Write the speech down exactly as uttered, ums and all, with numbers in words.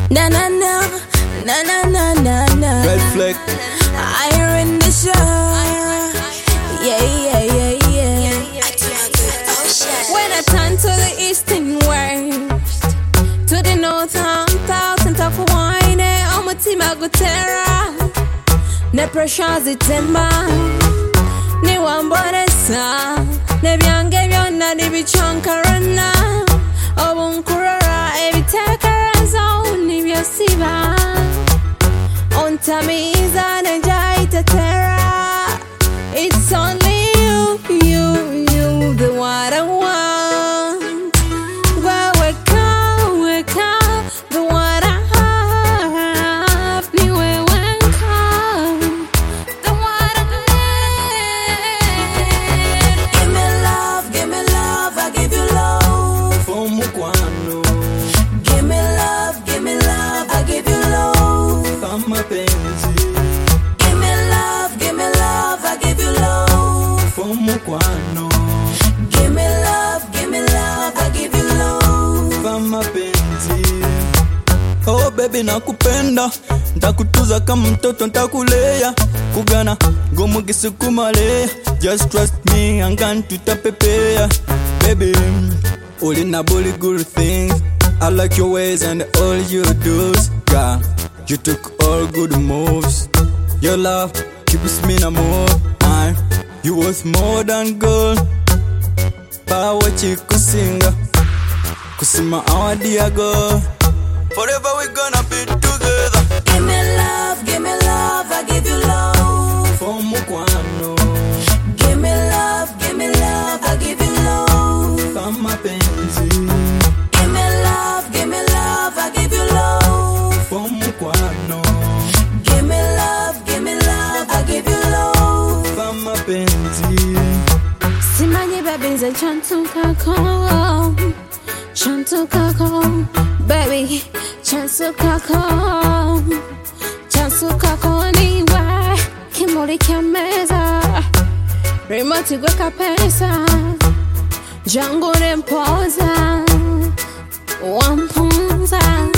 Na na na, na na na na na. Red flag. I in the show. Yeah, yeah, yeah, yeah. When I turn to the east and west, to the north and south and top of wine, I'm a team I go terra. Ne pressure's it in my. Ne one bonesa. Ne biange biona ne bichankarana. Oh, Kurara, every take zone if you see on Tamiza and Jaita Terra. It's only you, you, you, the one I want. Where we come, we come, the one I have. Me where we come, the one I need. Give me love, give me love, I give you love. For Mukwano. Give me love, give me love, I give you love. Kama penzi. Give me love, give me love, I give you love. For Mukwano. Give me love, give me love, I give you love. Kama penzi. Oh baby nakupenda, ntakutuza kama mtoto ntakulea. Kugana gomu kisukumale. Just trust me, angan tutapepea. Baby, all in a bully good things. I like your ways and all you do. Yeah, you took all good moves. Your love keeps me no more. I, you was more than gold. Power chick kusinga, kusima our dear girl. Forever we gonna be together. Give me love, give me love, I give you love. For Mukwano. Give me love, give me love, I give you love. Kama penzi. Give me love, give me love, I give you love. For Mukwano. Give me love, give me love, I give you love. Kama penzi. Simanye baby nze chantukako, chantukako, baby chansukako, chansukako niwe kimuli kya meza, remote gwe kapesa, jangu nempoza, wampunza.